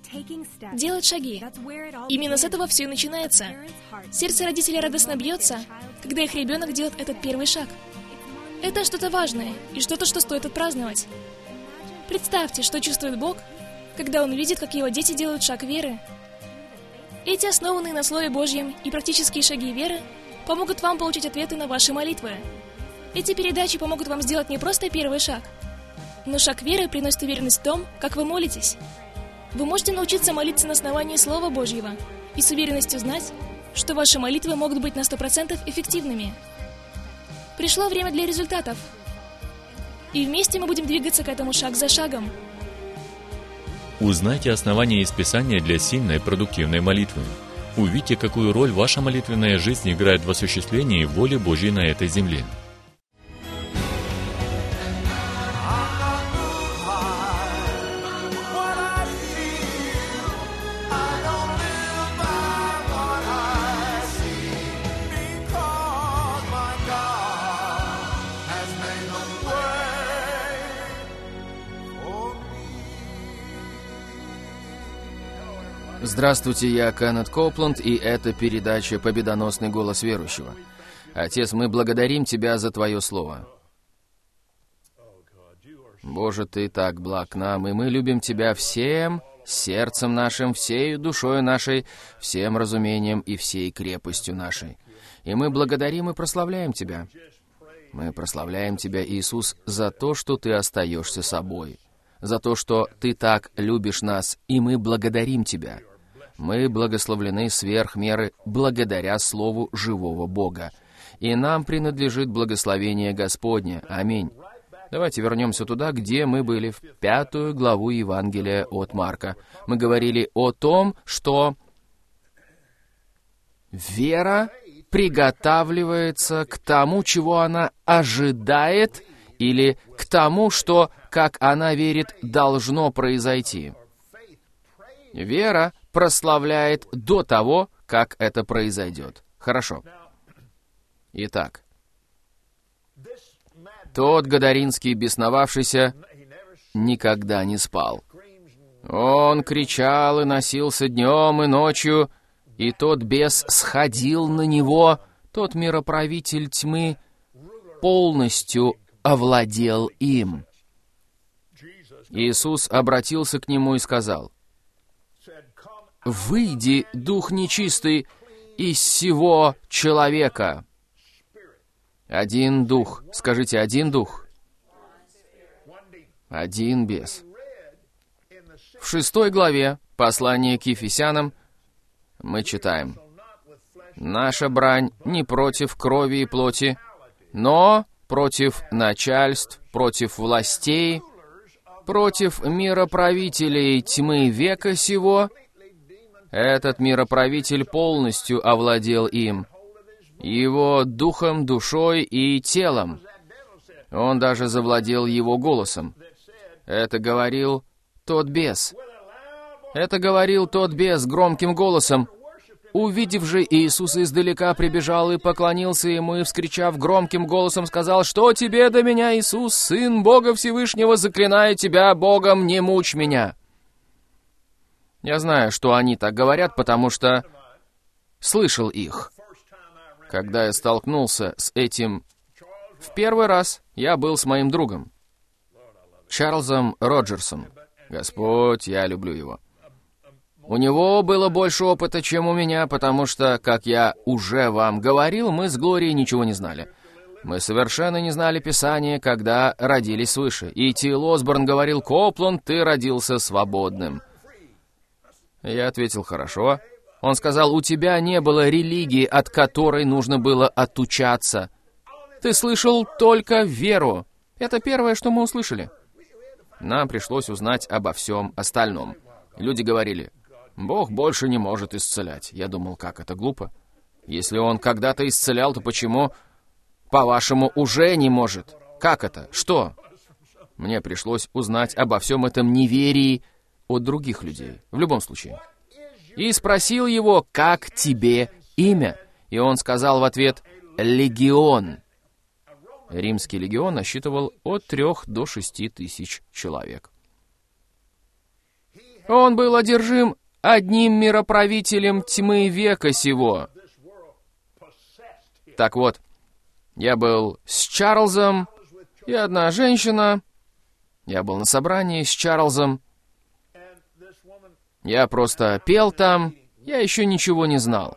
делать шаги. Именно с этого все и начинается. Сердце родителей радостно бьется, когда их ребенок делает этот первый шаг. Это что-то важное и что-то, что стоит отпраздновать. Представьте, что чувствует Бог, когда Он видит, как Его дети делают шаг веры. Эти основанные на Слове Божьем и практические шаги веры помогут вам получить ответы на ваши молитвы. Эти передачи помогут вам сделать не просто первый шаг, но шаг веры приносит уверенность в том, как вы молитесь. Вы можете научиться молиться на основании Слова Божьего и с уверенностью знать, что ваши молитвы могут быть на 100% эффективными. Пришло время для результатов. И вместе мы будем двигаться к этому шаг за шагом. Узнайте основания из Писания для сильной, продуктивной молитвы. Увидите, какую роль ваша молитвенная жизнь играет в осуществлении воли Божьей на этой земле. Здравствуйте, я Кеннет Копланд, и это передача «Победоносный голос верующего». Отец, мы благодарим Тебя за Твое Слово. Боже, Ты так благ нам, и мы любим Тебя всем сердцем нашим, всей душою нашей, всем разумением и всей крепостью нашей. И мы благодарим и прославляем Тебя. Мы прославляем Тебя, Иисус, за то, что Ты остаешься собой, за то, что Ты так любишь нас, и мы благодарим Тебя. Мы благословлены сверх меры благодаря Слову живого Бога. И нам принадлежит благословение Господне. Аминь. Давайте вернемся туда, где мы были, в 5 главу Евангелия от Марка. Мы говорили о том, что вера приготавливается к тому, чего она ожидает, или к тому, что, как она верит, должно произойти. Вера прославляет до того, как это произойдет. Хорошо. Итак, тот гадаринский бесновавшийся никогда не спал. Он кричал и носился днем и ночью, и тот бес сходил на него, тот мироправитель тьмы полностью овладел им. Иисус обратился к нему и сказал: «Выйди, дух нечистый, из сего человека». Один дух. Скажите, один дух. Один бес. В 6 главе послания к Ефесянам мы читаем: «Наша брань не против крови и плоти, но против начальств, против властей, против мироправителей тьмы века сего». Этот мироправитель полностью овладел им, его духом, душой и телом. Он даже завладел его голосом. Это говорил тот бес. Это говорил тот бес громким голосом. Увидев же, Иисус издалека прибежал и поклонился ему, и, вскричав громким голосом, сказал: «Что тебе до меня, Иисус, Сын Бога Всевышнего, заклинаю тебя Богом, не мучь меня». Я знаю, что они так говорят, потому что слышал их. Когда я столкнулся с этим в первый раз, я был с моим другом, Чарльзом Роджерсом. Господь, я люблю его. У него было больше опыта, чем у меня, потому что, как я уже вам говорил, мы с Глорией ничего не знали. Мы совершенно не знали Писания, когда родились свыше. И Т.Л. Осборн говорил: «Копланд, ты родился свободным». Я ответил: «Хорошо». Он сказал: «У тебя не было религии, от которой нужно было отучаться. Ты слышал только веру». Это первое, что мы услышали. Нам пришлось узнать обо всем остальном. Люди говорили: «Бог больше не может исцелять». Я думал, как это глупо. Если Он когда-то исцелял, то почему, по-вашему, уже не может? Как это? Что? Мне пришлось узнать обо всем этом неверии от других людей, в любом случае. И спросил его: «Как тебе имя?» И он сказал в ответ: «Легион». Римский легион насчитывал от 3 до 6 тысяч человек. Он был одержим одним мироправителем тьмы века сего. Так вот, я был с Чарльзом, и одна женщина. Я был на собрании с Чарльзом. Я просто пел там, я еще ничего не знал.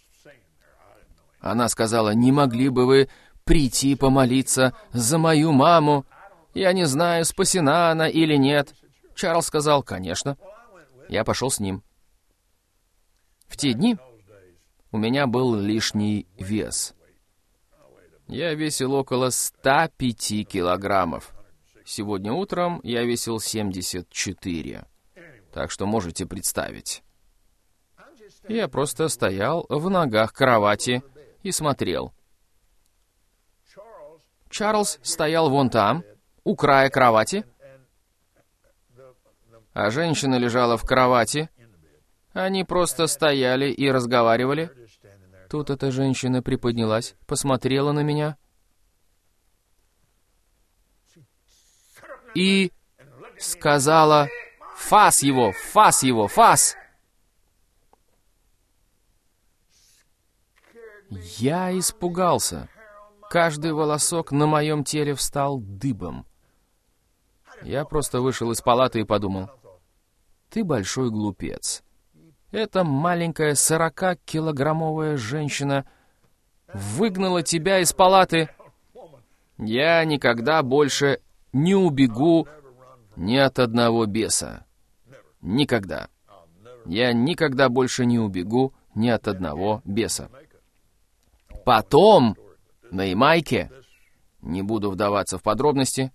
Она сказала: «Не могли бы вы прийти помолиться за мою маму? Я не знаю, спасена она или нет». Чарльз сказал: «Конечно». Я пошел с ним. В те дни у меня был лишний вес. Я весил около 105 килограммов. Сегодня утром я весил 74. Так что можете представить. Я просто стоял в ногах кровати и смотрел. Чарльз стоял вон там, у края кровати, а женщина лежала в кровати. Они просто стояли и разговаривали. Тут эта женщина приподнялась, посмотрела на меня и сказала: «Фас его, фас его, фас!» Я испугался. Каждый волосок на моем теле встал дыбом. Я просто вышел из палаты и подумал: ты большой глупец. Эта маленькая 40-килограммовая женщина выгнала тебя из палаты. Я никогда больше не убегу ни от одного беса. Никогда. Я никогда больше не убегу ни от одного беса. Потом, на Ямайке, не буду вдаваться в подробности,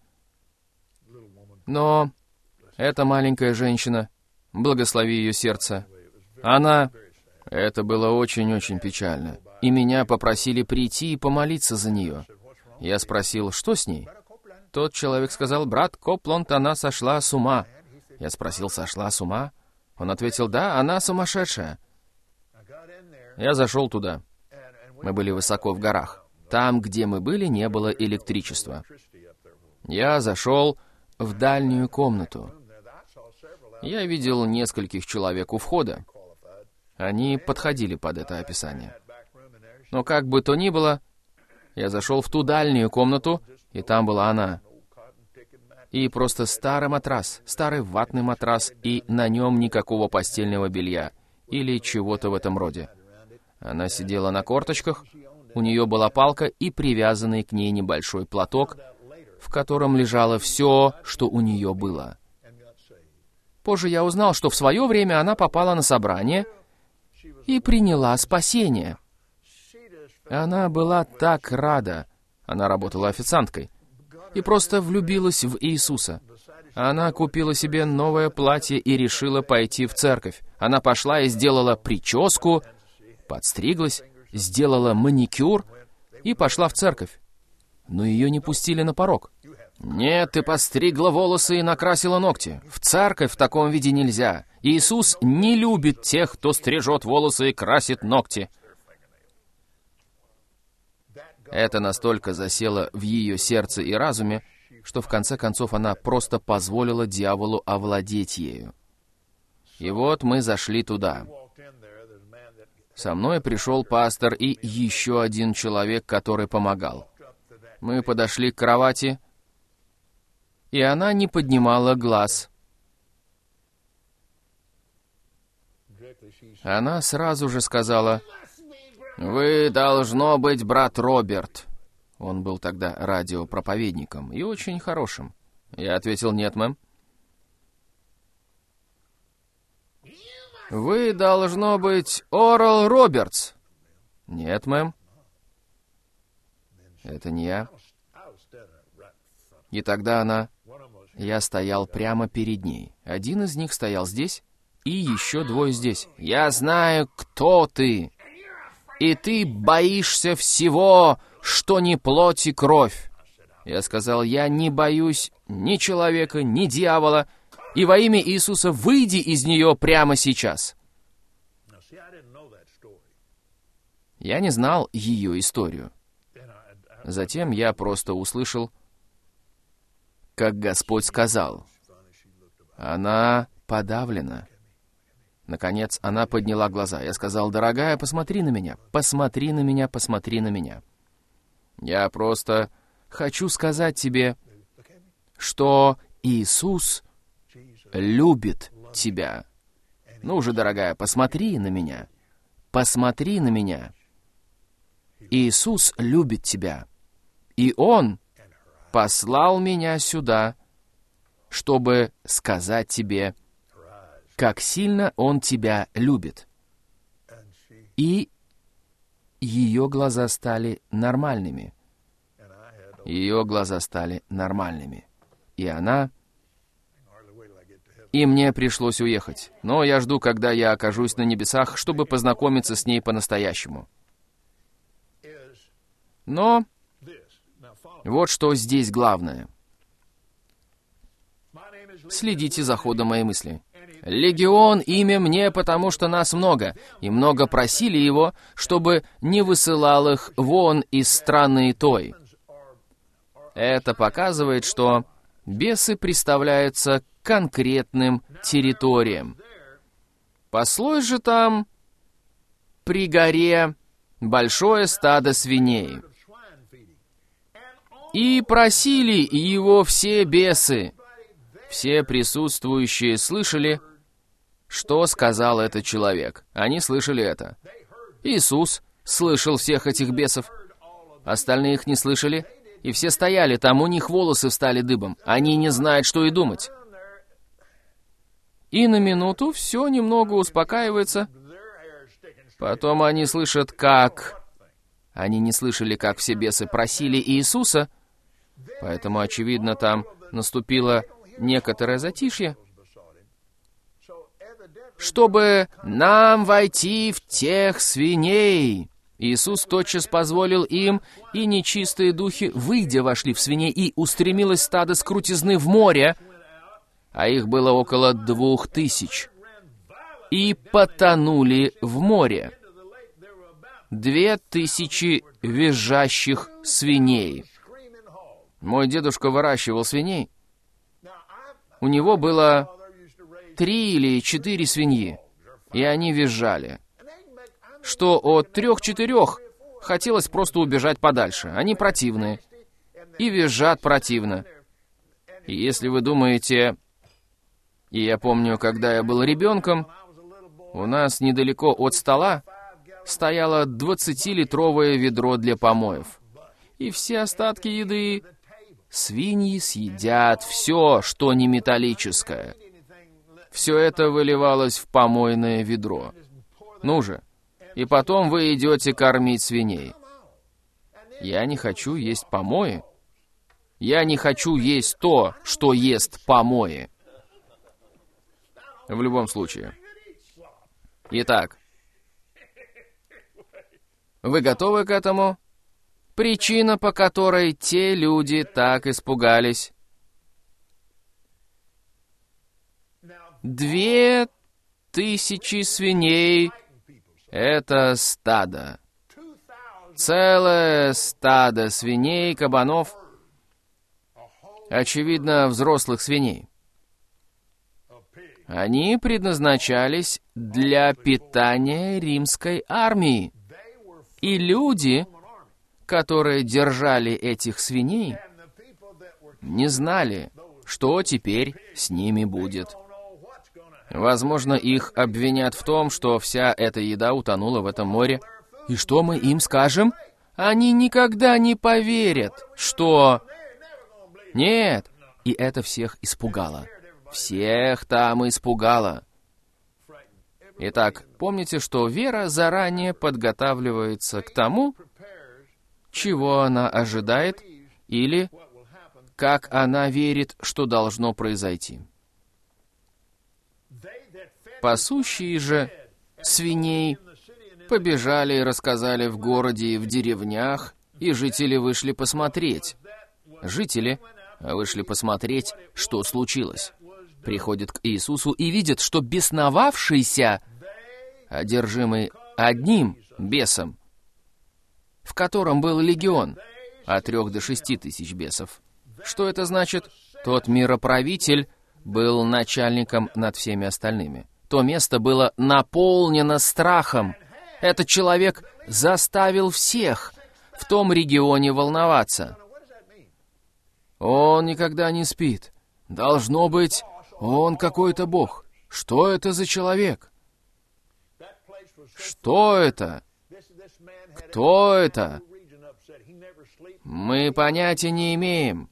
но эта маленькая женщина, благослови ее сердце, это было очень-очень печально. И меня попросили прийти и помолиться за нее. Я спросил: что с ней? Тот человек сказал: брат Копланд, она сошла с ума. Я спросил: сошла с ума? Он ответил: да, она сумасшедшая. Я зашел туда. Мы были высоко в горах. Там, где мы были, не было электричества. Я зашел в дальнюю комнату. Я видел нескольких человек у входа. Они подходили под это описание. Но как бы то ни было, я зашел в ту дальнюю комнату, и там была она. И просто старый матрас, старый ватный матрас, и на нем никакого постельного белья или чего-то в этом роде. Она сидела на корточках, у нее была палка и привязанный к ней небольшой платок, в котором лежало все, что у нее было. Позже я узнал, что в свое время она попала на собрание и приняла спасение. Она была так рада. Она работала официанткой. И просто влюбилась в Иисуса. Она купила себе новое платье и решила пойти в церковь. Она пошла и сделала прическу, подстриглась, сделала маникюр и пошла в церковь. Но ее не пустили на порог. «Нет, ты постригла волосы и накрасила ногти. В церковь в таком виде нельзя. Иисус не любит тех, кто стрижет волосы и красит ногти». Это настолько засело в ее сердце и разуме, что в конце концов она просто позволила дьяволу овладеть ею. И вот мы зашли туда. Со мной пришел пастор и еще один человек, который помогал. Мы подошли к кровати, и она не поднимала глаз. Она сразу же сказала: «Вы, должно быть, брат Роберт». Он был тогда радиопроповедником и очень хорошим. Я ответил: «Нет, мэм». «Вы, должно быть, Орал Робертс». «Нет, мэм». «Это не я». И тогда я стоял прямо перед ней. Один из них стоял здесь, и еще двое здесь. «Я знаю, кто ты, и ты боишься всего, что не плоть и кровь». Я сказал: «Я не боюсь ни человека, ни дьявола, и во имя Иисуса выйди из нее прямо сейчас». Я не знал ее историю. Затем я просто услышал, как Господь сказал: «Она подавлена. Наконец, она подняла глаза. Я сказал: «Дорогая, посмотри на меня, посмотри на меня, посмотри на меня. Я просто хочу сказать тебе, что Иисус любит тебя. Ну же, дорогая, посмотри на меня, посмотри на меня. Иисус любит тебя, и Он послал меня сюда, чтобы сказать тебе, как сильно Он тебя любит». И ее глаза стали нормальными. Ее глаза стали нормальными. И мне пришлось уехать. Но я жду, когда я окажусь на небесах, чтобы познакомиться с ней по-настоящему. Но вот что здесь главное. Следите за ходом моей мысли. «Легион имя мне, потому что нас много, и много просили его, чтобы не высылал их вон из страны той». Это показывает, что бесы представляются конкретным территориям. Паслось же там при горе большое стадо свиней. И просили его все бесы. Все присутствующие слышали, что сказал этот человек. Они слышали это. Иисус слышал всех этих бесов. Остальные их не слышали. И все стояли там, у них волосы встали дыбом. Они не знают, что и думать. И на минуту все немного успокаивается. Потом они слышат, как... Они не слышали, как все бесы просили Иисуса. Поэтому, очевидно, там наступило некоторое затишье. «Чтобы нам войти в тех свиней». Иисус тотчас позволил им, и нечистые духи, выйдя, вошли в свиней, и устремилось стадо с крутизны в море, а их было около 2000, и потонули в море. 2000 визжащих свиней. Мой дедушка выращивал свиней. У него было 3 или 4 свиньи, и они визжали. Что от 3-4 хотелось просто убежать подальше. Они противные. И визжат противно. И если вы думаете... И я помню, когда я был ребенком, у нас недалеко от стола стояло 20-литровое ведро для помоев. И все остатки еды свиньи съедят все, что не металлическое. Все это выливалось в помойное ведро. Ну же. И потом вы идете кормить свиней. Я не хочу есть помои. Я не хочу есть то, что ест помои. В любом случае. Итак, вы готовы к этому? Причина, по которой те люди так испугались. 2000 свиней — это стадо. Целое стадо свиней, кабанов, очевидно, взрослых свиней. Они предназначались для питания римской армии. И люди, которые держали этих свиней, не знали, что теперь с ними будет. Возможно, их обвинят в том, что вся эта еда утонула в этом море. И что мы им скажем? Они никогда не поверят, что... Нет. И это всех испугало. Всех там испугало. Итак, помните, что вера заранее подготавливается к тому, чего она ожидает, или как она верит, что должно произойти. Пасущие же свиней побежали и рассказали в городе и в деревнях, и жители вышли посмотреть. Жители вышли посмотреть, что случилось. Приходят к Иисусу и видят, что бесновавшийся, одержимый одним бесом, в котором был легион, от 3 до 6 тысяч бесов. Что это значит? Тот мироправитель был начальником над всеми остальными. То место было наполнено страхом. Этот человек заставил всех в том регионе волноваться. Он никогда не спит. Должно быть, он какой-то бог. Что это за человек? Что это? Кто это? Мы понятия не имеем.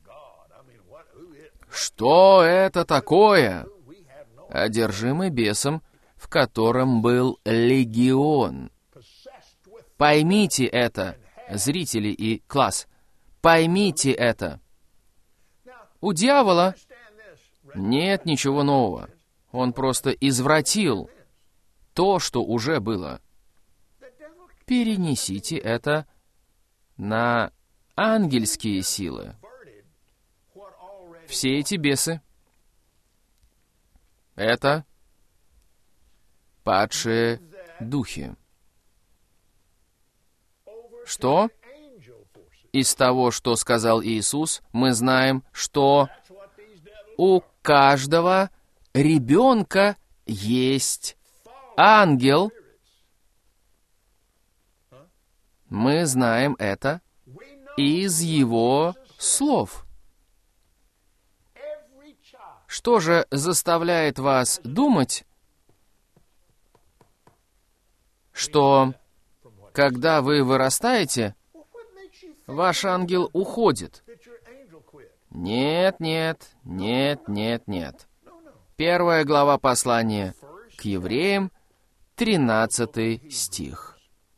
Что это такое? Одержимый бесом, в котором был легион. Поймите это, зрители и класс. Поймите это. У дьявола нет ничего нового. Он просто извратил то, что уже было. Перенесите это на ангельские силы. Все эти бесы — это падшие духи. Что? Из того, что сказал Иисус, мы знаем, что у каждого ребенка есть ангел. Мы знаем это из его слов. Что же заставляет вас думать, что, когда вы вырастаете, ваш ангел уходит? Нет, нет, нет, нет, нет. 1 глава послания к евреям, 13 стих.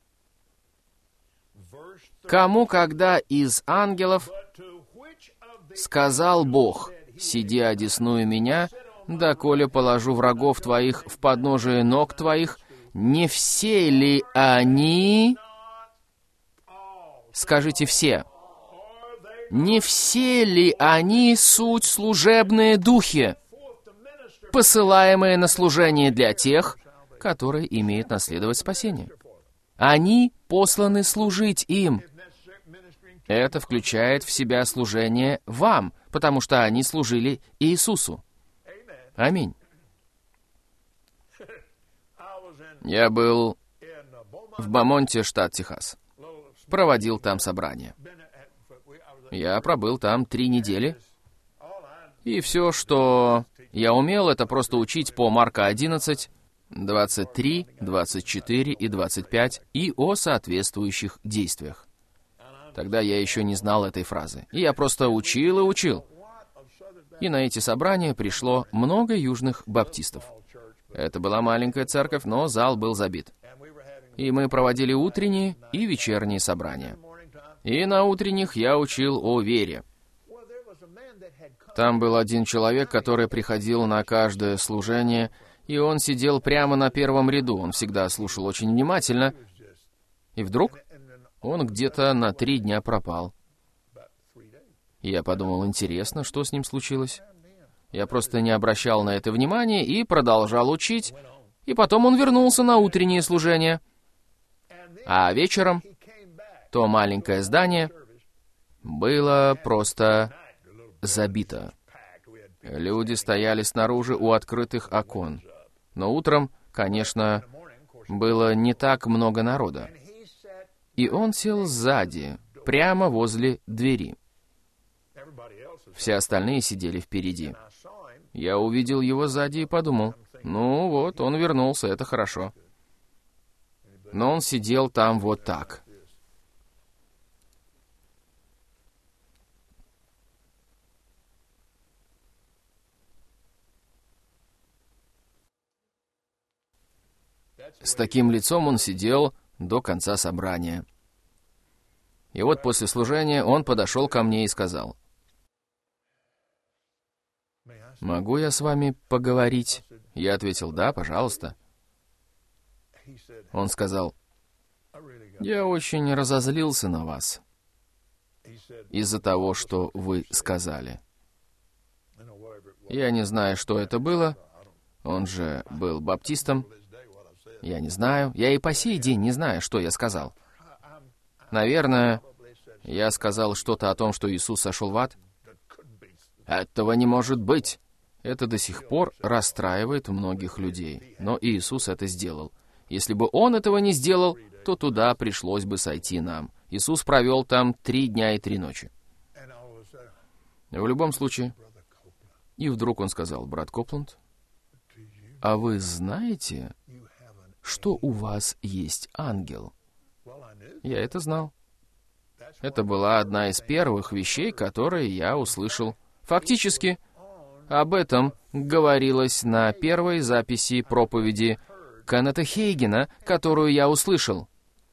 «Кому, когда из ангелов сказал Бог, сиди одесную меня, доколе положу врагов твоих в подножие ног твоих, не все ли они...» Скажите все. «Не все ли они суть служебные духи, посылаемые на служение для тех, которые имеют наследовать спасение? Они посланы служить им». Это включает в себя служение вам, потому что они служили Иисусу. Аминь. Я был в Бомонте, штат Техас. Проводил там собрание. Я пробыл там 3 недели. И все, что я умел, это просто учить по Марка 11, 23, 24 и 25 и о соответствующих действиях. Тогда я еще не знал этой фразы. И я просто учил и учил. И на эти собрания пришло много южных баптистов. Это была маленькая церковь, но зал был забит. И мы проводили утренние и вечерние собрания. И на утренних я учил о вере. Там был один человек, который приходил на каждое служение, и он сидел прямо на первом ряду. Он всегда слушал очень внимательно. И вдруг он где-то на 3 дня пропал. И я подумал, интересно, что с ним случилось. Я просто не обращал на это внимания и продолжал учить. И потом он вернулся на утреннее служение. А вечером то маленькое здание было просто забито. Люди стояли снаружи у открытых окон. Но утром, конечно, было не так много народа. И он сел сзади, прямо возле двери. Все остальные сидели впереди. Я увидел его сзади и подумал, ну вот, он вернулся, это хорошо. Но он сидел там вот так. С таким лицом он сидел до конца собрания. И вот после служения он подошел ко мне и сказал, «Могу я с вами поговорить?» Я ответил, «Да, пожалуйста». Он сказал, «Я очень разозлился на вас из-за того, что вы сказали». Я не знаю, что это было. Он же был баптистом. Я не знаю. Я и по сей день не знаю, что я сказал. Наверное, я сказал что-то о том, что Иисус сошел в ад. Этого не может быть. Это до сих пор расстраивает многих людей. Но Иисус это сделал. Если бы Он этого не сделал, то туда пришлось бы сойти нам. Иисус провел там 3 дня и 3 ночи. В любом случае. И вдруг Он сказал: брат Копланд, а вы знаете, что у вас есть ангел? Я это знал. Это была одна из первых вещей, которые я услышал. Фактически, об этом говорилось на первой записи проповеди Кеннета Хейгена, которую я услышал.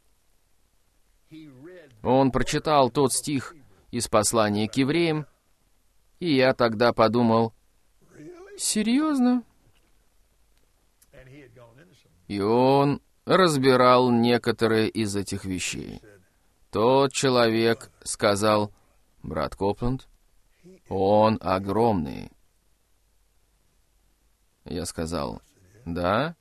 Он прочитал тот стих из послания к евреям, и я тогда подумал: серьезно? И он разбирал некоторые из этих вещей. Тот человек сказал: брат Копланд, он огромный. Я сказал: да?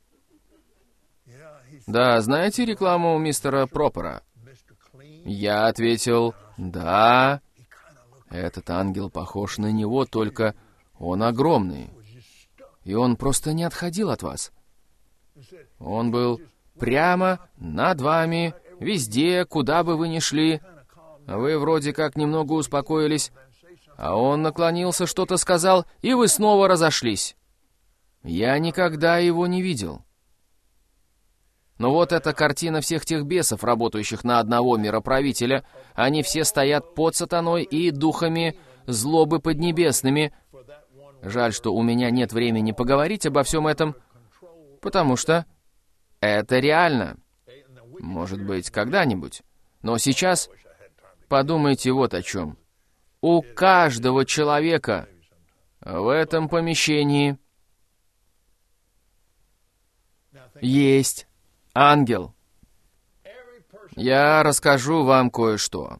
Да, знаете рекламу мистера Пропера? Я ответил: да. Этот ангел похож на него, только он огромный. И он просто не отходил от вас. Он был прямо над вами, везде, куда бы вы ни шли. Вы вроде как немного успокоились, а он наклонился, что-то сказал, и вы снова разошлись. Я никогда его не видел. Но вот эта картина всех тех бесов, работающих на одного мироправителя, они все стоят под сатаной и духами злобы поднебесными. Жаль, что у меня нет времени поговорить обо всем этом, потому что это реально. Может быть, когда-нибудь. Но сейчас подумайте вот о чем. У каждого человека в этом помещении есть ангел. Я расскажу вам кое-что.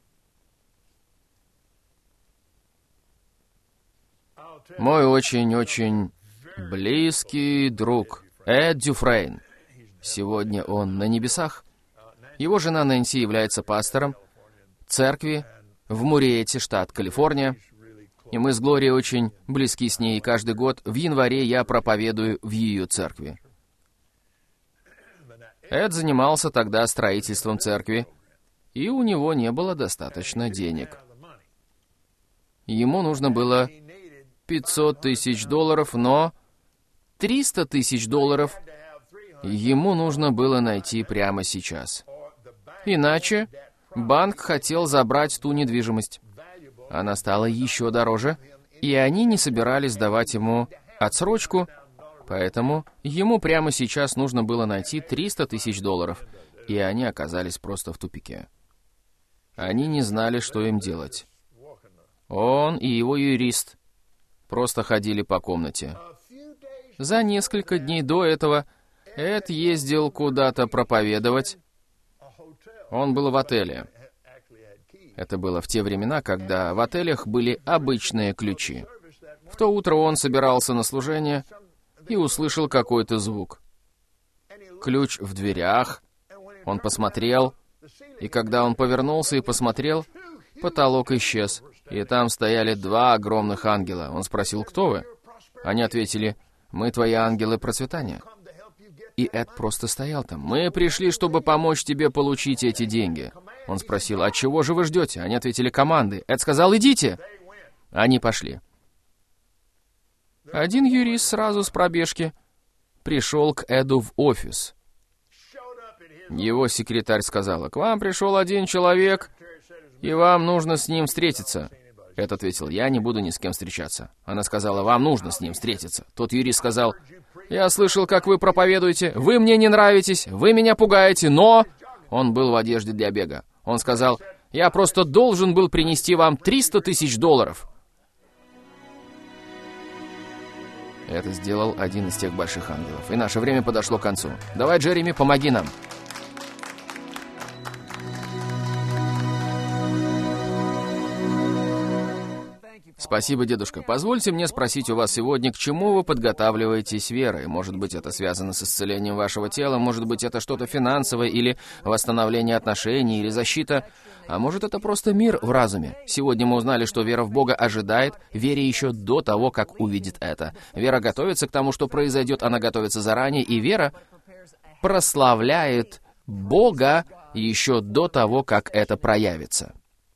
Мой очень-очень близкий друг Эд Дюфрейн. Сегодня он на небесах. Его жена Нэнси является пастором церкви в Мурриете, штат Калифорния. И мы с Глорией очень близки с ней, и каждый год в январе я проповедую в ее церкви. Эд занимался тогда строительством церкви, и у него не было достаточно денег. Ему нужно было $500 тысяч, но $300 тысяч ему нужно было найти прямо сейчас. Иначе банк хотел забрать ту недвижимость. Она стала еще дороже, и они не собирались давать ему отсрочку, поэтому ему прямо сейчас нужно было найти $300 тысяч, и они оказались просто в тупике. Они не знали, что им делать. Он и его юрист просто ходили по комнате. За несколько дней до этого Эд ездил куда-то проповедовать. Он был в отеле. Это было в те времена, когда в отелях были обычные ключи. В то утро он собирался на служение и услышал какой-то звук. Ключ в дверях. Он посмотрел, и когда он повернулся и посмотрел, потолок исчез, и там стояли 2 огромных ангела. Он спросил: кто вы? Они ответили: мы твои ангелы процветания. И Эд просто стоял там. Мы пришли, чтобы помочь тебе получить эти деньги. Он спросил: а чего же вы ждете? Они ответили: команды. Эд сказал: идите. Они пошли. Один юрист сразу с пробежки пришел к Эду в офис. Его секретарь сказала: к вам пришел один человек, и вам нужно с ним встретиться. Эд ответил: я не буду ни с кем встречаться. Она сказала: вам нужно с ним встретиться. Тот юрист сказал: я слышал, как вы проповедуете, вы мне не нравитесь, вы меня пугаете, но... Он был в одежде для бега. Он сказал: я просто должен был принести вам $300 тысяч. Это сделал один из тех больших ангелов. И наше время подошло к концу. Давай, Джереми, помоги нам. Спасибо, дедушка. Позвольте мне спросить у вас сегодня, к чему вы подготавливаетесь верой? Может быть, это связано с исцелением вашего тела, может быть, это что-то финансовое, или восстановление отношений, или защита. А может, это просто мир в разуме? Сегодня мы узнали, что вера в Бога ожидает вере еще до того, как увидит это. Вера готовится к тому, что произойдет, она готовится заранее, и вера прославляет Бога еще до того, как это проявится.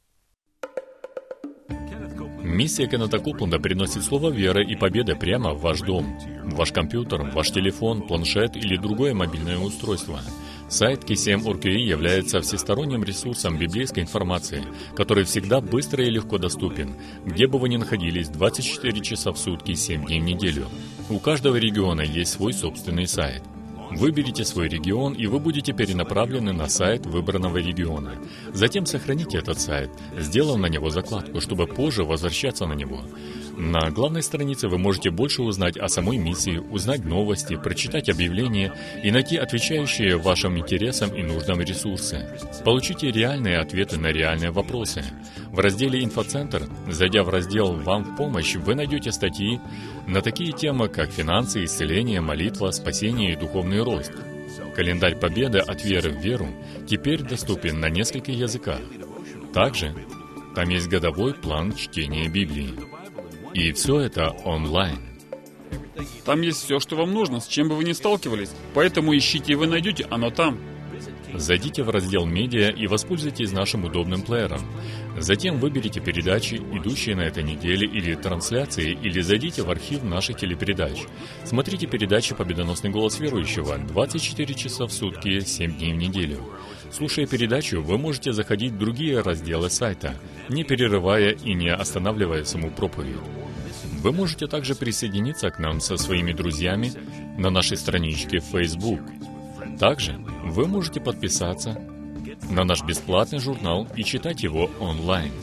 Миссия Кеннета Копланда приносит слово веры и победы прямо в ваш дом, в ваш компьютер, ваш телефон, планшет или другое мобильное устройство. Сайт KCM.org.ua является всесторонним ресурсом библейской информации, который всегда быстро и легко доступен, где бы вы ни находились 24 часа в сутки, 7 дней в неделю. У каждого региона есть свой собственный сайт. Выберите свой регион, и вы будете перенаправлены на сайт выбранного региона. Затем сохраните этот сайт, сделав на него закладку, чтобы позже возвращаться на него. На главной странице вы можете больше узнать о самой миссии, узнать новости, прочитать объявления и найти отвечающие вашим интересам и нуждам ресурсы. Получите реальные ответы на реальные вопросы. В разделе «Инфоцентр», зайдя в раздел «Вам в помощь», вы найдете статьи на такие темы, как финансы, исцеление, молитва, спасение и духовный рост. Календарь победы от веры в веру теперь доступен на нескольких языках. Также там есть годовой план чтения Библии. И все это онлайн. Там есть все, что вам нужно, с чем бы вы ни сталкивались. Поэтому ищите, и вы найдете, оно там. Зайдите в раздел «Медиа» и воспользуйтесь нашим удобным плеером. Затем выберите передачи, идущие на этой неделе, или трансляции, или зайдите в архив наших телепередач. Смотрите передачи «Победоносный голос верующего» 24 часа в сутки, 7 дней в неделю. Слушая передачу, вы можете заходить в другие разделы сайта, не перерывая и не останавливая саму проповедь. Вы можете также присоединиться к нам со своими друзьями на нашей страничке в Facebook. Также вы можете подписаться на наш бесплатный журнал и читать его онлайн.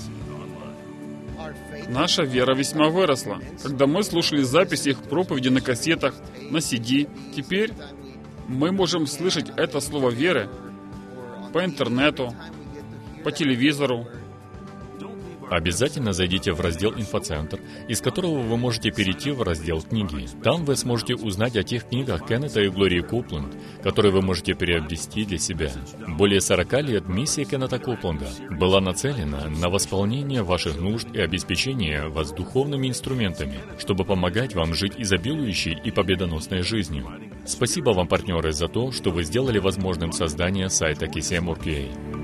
Наша вера весьма выросла, когда мы слушали записи их проповеди на кассетах, на CD. Теперь мы можем слышать это слово веры по интернету, по телевизору. Обязательно зайдите в раздел «Инфоцентр», из которого вы можете перейти в раздел «Книги». Там вы сможете узнать о тех книгах Кеннета и Глории Копланд, которые вы можете приобрести для себя. Более 40 лет миссия Кеннета Копланда была нацелена на восполнение ваших нужд и обеспечение вас духовными инструментами, чтобы помогать вам жить изобилующей и победоносной жизнью. Спасибо вам, партнеры, за то, что вы сделали возможным создание сайта KCM.org.ua.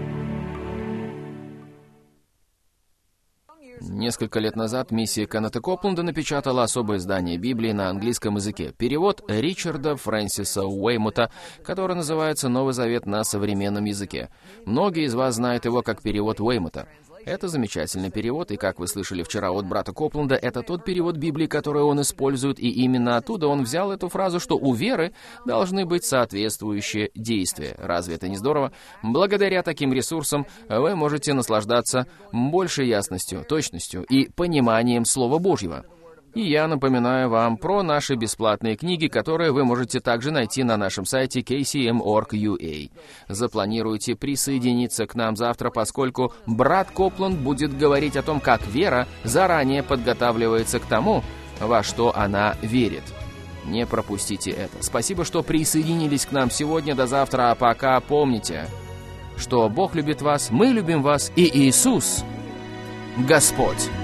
Несколько лет назад миссия Кеннета Копланда напечатала особое издание Библии на английском языке. Перевод Ричарда Фрэнсиса Уэймута, который называется «Новый Завет на современном языке». Многие из вас знают его как перевод Уэймута. Это замечательный перевод, и, как вы слышали вчера от брата Копланда, это тот перевод Библии, который он использует, и именно оттуда он взял эту фразу, что у веры должны быть соответствующие действия. Разве это не здорово? Благодаря таким ресурсам вы можете наслаждаться большей ясностью, точностью и пониманием Слова Божьего. И я напоминаю вам про наши бесплатные книги, которые вы можете также найти на нашем сайте KCM.org.ua. Запланируйте присоединиться к нам завтра, поскольку брат Копланд будет говорить о том, как вера заранее подготавливается к тому, во что она верит. Не пропустите это. Спасибо, что присоединились к нам сегодня. До завтра. А пока помните, что Бог любит вас, мы любим вас, и Иисус — Господь.